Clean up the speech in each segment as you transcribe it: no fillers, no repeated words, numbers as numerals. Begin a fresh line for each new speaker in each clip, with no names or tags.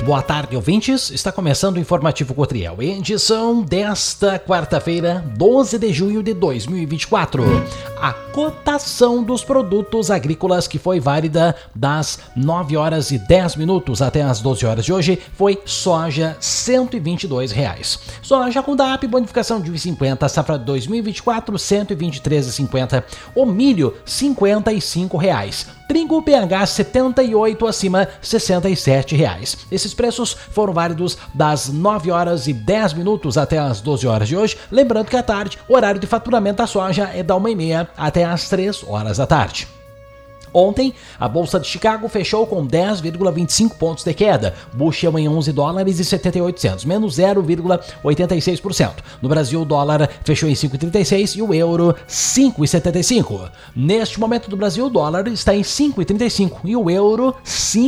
Boa tarde, ouvintes. Está começando o Informativo Cotriel, edição desta quarta-feira, 12 de junho de 2024. A cotação dos produtos agrícolas que foi válida das 9 horas e 10 minutos até as 12 horas de hoje foi soja R$ 122. Soja com DAP, bonificação de 1,50, safra 2024, R$ 123,50. O milho, R$ 55. Trigo PH 78 acima, R$ 67. Esses preços foram válidos das 9 horas e 10 minutos até as 12 horas de hoje. Lembrando que à tarde, o horário de faturamento da soja é da 1h30 até as 3 horas da tarde. Ontem, a Bolsa de Chicago fechou com 10,25 pontos de queda, Bushel em $11,78, menos 0,86%. No Brasil, o dólar fechou em 5,36 e o euro 5,75. Neste momento do Brasil, o dólar está em 5,35 e o euro R$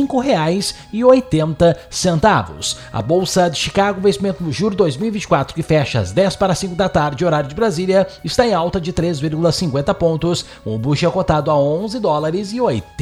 5,80. A Bolsa de Chicago, vencimento no juro 2024, que fecha às 10 para 5 da tarde, horário de Brasília, está em alta de 3,50 pontos, um Bushel cotado a $11,81.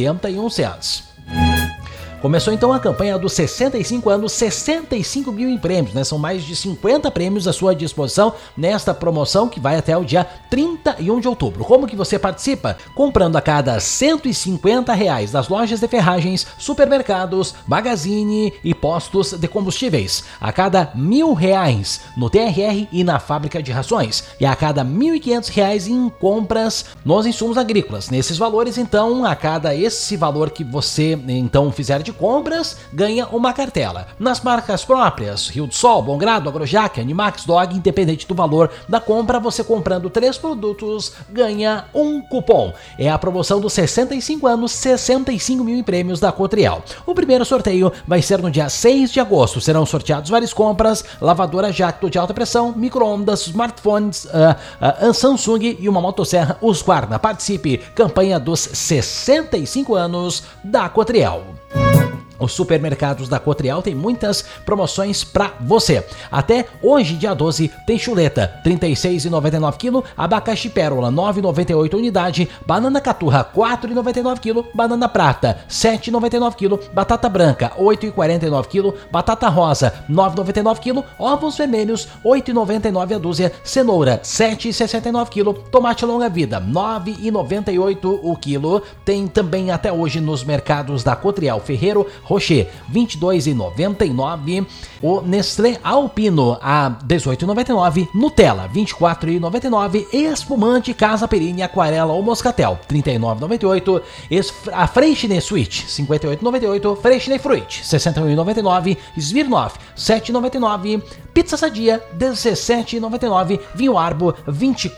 Começou então a campanha dos 65 anos, 65 mil em prêmios, né? São mais de 50 prêmios à sua disposição nesta promoção que vai até o dia 31 de outubro. Como que você participa? Comprando a cada R$ 150 das lojas de ferragens, supermercados, magazine e postos de combustíveis. A cada R$ 1.000 no TRR e na fábrica de rações. E a cada R$ 1.500 em compras nos insumos agrícolas. Nesses valores, então, a cada esse valor que você então fizer de compras, ganha uma cartela. Nas marcas próprias, Rio do Sol, Bom Grado, Agrojac, Animax, Dog, independente do valor da compra, você comprando 3 produtos, ganha um cupom. É a promoção dos 65 anos, 65 mil em prêmios da Cotriel. O primeiro sorteio vai ser no dia 6 de agosto. Serão sorteados várias compras, lavadora Jacto de alta pressão, micro-ondas, smartphones, Samsung e uma motosserra Husqvarna. Participe, campanha dos 65 anos da Cotriel. Os supermercados da Cotriel tem muitas promoções para você. Até hoje, dia 12, tem chuleta, R$ 36,99 kg, abacaxi pérola, R$ 9,98 unidade, banana caturra, R$ 4,99 kg, banana prata, R$ 7,99 kg, batata branca, R$ 8,49 kg, batata rosa, R$ 9,99 kg, ovos vermelhos, R$ 8,99 a dúzia, cenoura, R$ 7,69 kg, tomate longa-vida, R$ 9,98 o quilo. Tem também até hoje nos mercados da Cotriel, Ferreiro Rocher, R$ 22,99. O Nestlé Alpino, a R$ 18,99. Nutella, R$ 24,99. Espumante Casa Perini, Aquarela ou Moscatel, R$ 39,98. A Freixenet Sweet, R$ 58,98. Freixenet Fruit, R$ 61,99. Smirnoff, R$ 7,99. Pizza Sadia, R$ 17,99. Vinho Arbo, R$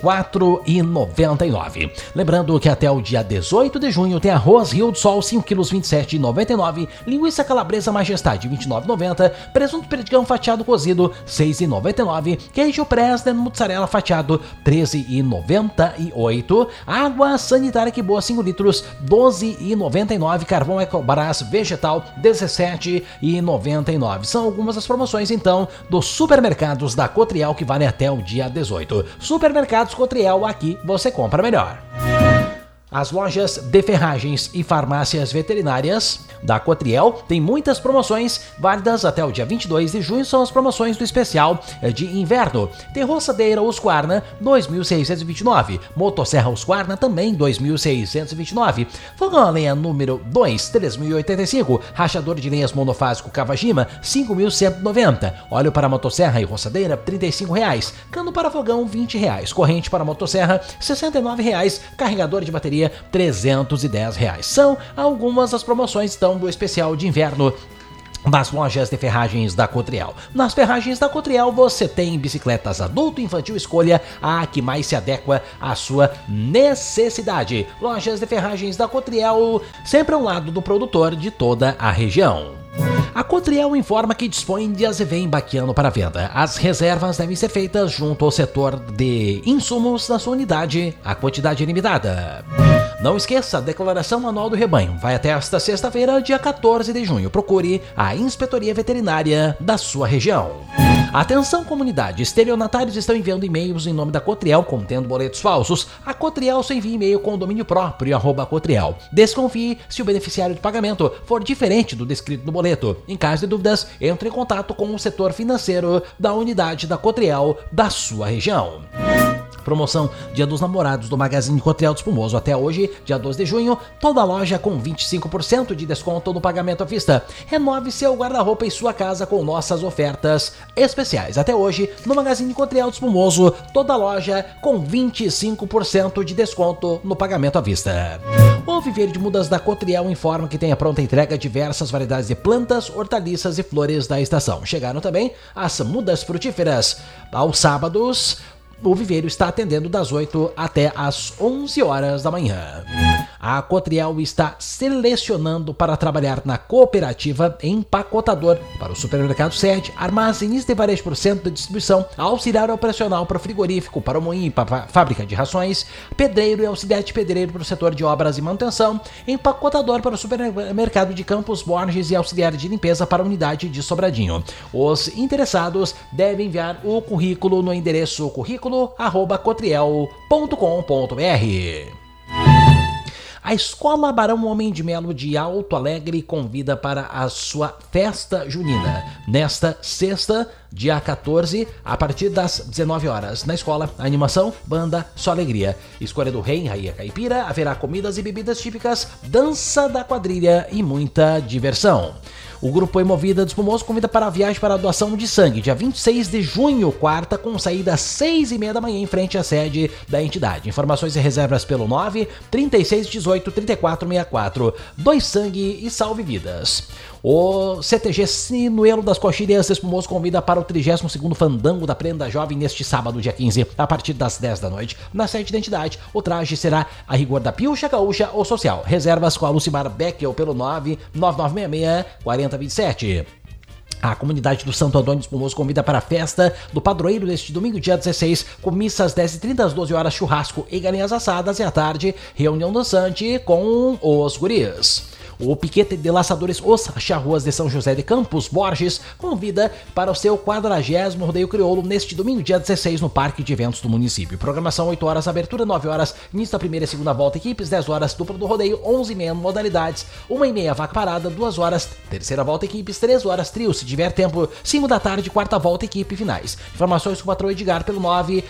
24,99. Lembrando que até o dia 18 de junho tem arroz Rio do Sol, 5 kg, R$ 27,99. Linguiça calabresa Majestade, R$ 29,90. Presunto perdigão fatiado cozido, R$ 6,99. Queijo Presden mussarela fatiado, R$ 13,98. Água sanitária que boa, 5 litros, R$ 12,99. Carvão Ecobras vegetal, R$ 17,99. São algumas das promoções, então, dos supermercados da Cotriel que valem até o dia 18. Supermercados Cotriel, aqui você compra melhor. As lojas de ferragens e farmácias veterinárias da Cotriel têm muitas promoções válidas até o dia 22 de junho. São as promoções do especial de inverno. Terroçadeira Husqvarna, R$ 2.629. Motosserra Husqvarna, também R$ 2.629. Fogão a lenha número 2, R$ 3.085. Rachador de lenhas monofásico Kawajima, R$ 5.190. Óleo para motosserra e roçadeira, R$ 35. Cano para fogão, R$ 20. Corrente para motosserra, R$ 69. Carregador de bateria, R$ 310. São algumas das promoções, então, do especial de inverno nas lojas de ferragens da Cotriel. Nas ferragens da Cotriel você tem bicicletas adulto e infantil, escolha a que mais se adequa à sua necessidade. Lojas de ferragens da Cotriel, sempre ao lado do produtor de toda a região. A Cotriel informa que dispõe de azevém baquiano para venda. As reservas devem ser feitas junto ao setor de insumos da sua unidade, a quantidade é limitada. Não esqueça, a declaração anual do rebanho vai até esta sexta-feira, dia 14 de junho. Procure a Inspetoria Veterinária da sua região. Atenção, comunidade, estelionatários estão enviando e-mails em nome da Cotriel contendo boletos falsos. A Cotriel só envia e-mail com o domínio próprio @Cotriel. Desconfie se o beneficiário de pagamento for diferente do descrito no boleto. Em caso de dúvidas, entre em contato com o setor financeiro da unidade da Cotriel da sua região. Promoção Dia dos Namorados do Magazine Cotriel do Espumoso. Até hoje, dia 12 de junho, toda loja com 25% de desconto no pagamento à vista. Renove seu guarda-roupa e sua casa com nossas ofertas especiais. Até hoje, no Magazine Cotriel do Espumoso, toda loja com 25% de desconto no pagamento à vista. O Viveiro de Mudas da Cotriel informa que tem a pronta entrega diversas variedades de plantas, hortaliças e flores da estação. Chegaram também as mudas frutíferas. Aos sábados, o Viveiro está atendendo das 8 até as 11 horas da manhã. A Cotriel está selecionando para trabalhar na cooperativa empacotador para o supermercado sede, armazenista e varejo por cento de distribuição, auxiliar operacional para o frigorífico, para o moinho e para a fábrica de rações, pedreiro e auxiliar de pedreiro para o setor de obras e manutenção, empacotador para o supermercado de Campos Borges e auxiliar de limpeza para a unidade de Sobradinho. Os interessados devem enviar o currículo no endereço currículo@cotriel.com.br. A Escola Barão Homem de Melo de Alto Alegre convida para a sua festa junina, nesta sexta, dia 14, a partir das 19 horas. Na escola, a animação, banda, só alegria. Escolha do rei, rainha caipira, haverá comidas e bebidas típicas, dança da quadrilha e muita diversão. O Grupo Hemovida do Espumoso convida para a viagem para a doação de sangue, dia 26 de junho, quarta, com saída às 6h30 da manhã em frente à sede da entidade. Informações e reservas pelo 9-3618-3464. Doe sangue e salve vidas. O CTG Sinuelo das Coxilhas Espumoso convida para o 32º Fandango da Prenda Jovem neste sábado, dia 15, a partir das 10 da noite. Na sede da entidade, o traje será a rigor da Pilcha, Gaúcha ou Social. Reservas com a Lucimar Beckel pelo 99966-4027. A comunidade do Santo Antônio do Espumoso convida para a festa do padroeiro deste domingo, dia 16, com missa às 10h30 às 12 horas, churrasco e galinhas assadas, e à tarde, reunião dançante com os guris. O Piquete de Laçadores Os Charruas de São José de Campos Borges convida para o seu 40º Rodeio Crioulo neste domingo, dia 16, no Parque de Eventos do município. Programação 8 horas, abertura 9 horas, início da primeira e segunda volta, equipes 10 horas, dupla do rodeio, 11h30 modalidades, 1h30 vaca parada, 2 horas, terceira volta, equipes, 3 horas, trio, se tiver tempo, 5 da tarde, quarta volta, equipe, finais. Informações com o patrão Edgar pelo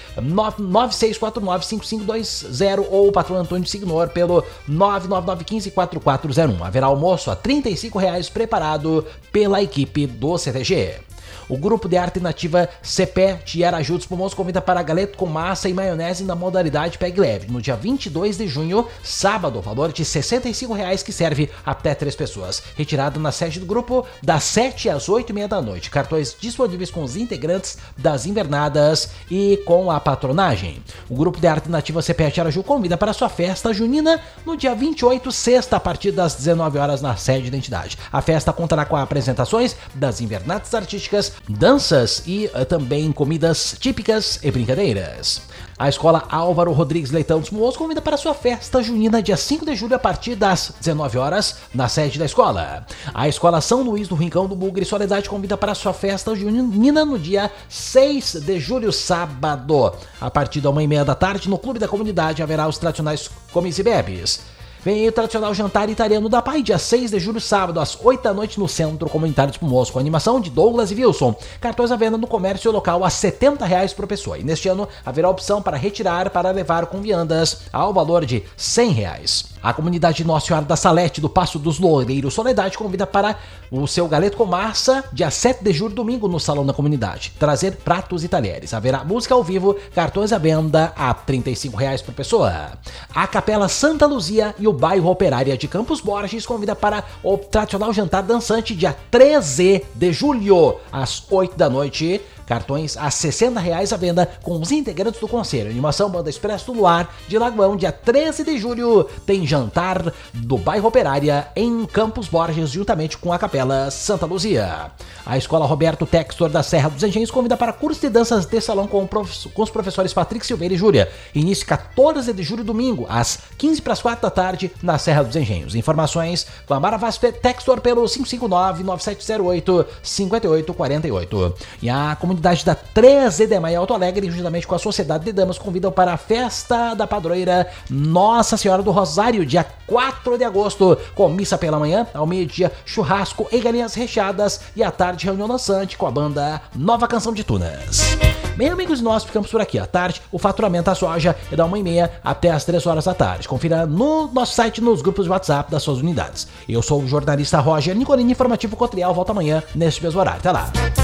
996495520 ou o patrão Antônio Signor pelo 999154401. Haverá almoço a R$ 35 preparado pela equipe do CTG. O Grupo de Arte Nativa CPE Tiaraju dos Espumoso convida para galeto com massa e maionese na modalidade Pegue Leve, no dia 22 de junho, sábado, valor de R$ 65, que serve até 3 pessoas. Retirado na sede do grupo, das 7 às 8h30 da noite. Cartões disponíveis com os integrantes das invernadas e com a patronagem. O Grupo de Arte Nativa CPE Tiaraju convida para sua festa junina no dia 28, sexta, a partir das 19 horas na sede da entidade. A festa contará com apresentações das invernadas artísticas, danças e também comidas típicas e brincadeiras. A Escola Álvaro Rodrigues Leitão dos Espumoso convida para sua festa junina dia 5 de julho a partir das 19 horas na sede da escola. A Escola São Luís do Rincão do Bugre Soledade convida para sua festa junina no dia 6 de julho, sábado. A partir da 1h30 da tarde, no Clube da Comunidade haverá os tradicionais comes e bebes. Vem aí o tradicional jantar italiano da Pai, dia 6 de julho, sábado, às 8 da noite, no Centro Comunitário de Espumoso, com animação de Douglas e Wilson. Cartões à venda no comércio local a R$ 70 por pessoa. E neste ano haverá opção para retirar para levar com viandas ao valor de R$ 100. A comunidade Nossa Senhora da Salete, do Passo dos Loureiros Soledade, convida para o seu galeto com massa, dia 7 de julho, domingo, no Salão da Comunidade. Trazer pratos e talheres. Haverá música ao vivo, cartões à venda a R$ 35 por pessoa. A Capela Santa Luzia e o bairro Operária de Campos Borges convida para o tradicional jantar dançante, dia 13 de julho, às 8 da noite. Cartões a R$ 60 à venda com os integrantes do Conselho. Animação Banda Expresso do Luar de Lagoão, dia 13 de julho. Tem jantar do bairro Operária em Campos Borges, juntamente com a Capela Santa Luzia. A Escola Roberto Textor da Serra dos Engenhos convida para curso de danças de salão com os professores Patrick Silveira e Júlia. Início 14 de julho, domingo, às 15:45 da tarde, na Serra dos Engenhos. Informações com a Mara Vaz Textor pelo 559-9708-5848. E a comunidade da 13 de Maio Alto Alegre, juntamente com a Sociedade de Damas, convidam para a festa da padroeira Nossa Senhora do Rosário, dia 4 de agosto, com missa pela manhã, ao meio-dia, churrasco e galinhas recheadas, e à tarde, reunião dançante com a banda Nova Canção de Tunas. Bem, amigos, nós ficamos por aqui. À tarde, o faturamento da soja é da 1h30 até as 3 horas da tarde. Confira no nosso site, nos grupos de WhatsApp das suas unidades. Eu sou o jornalista Roger Nicolini, informativo Cotrial, volta amanhã neste mesmo horário. Até lá!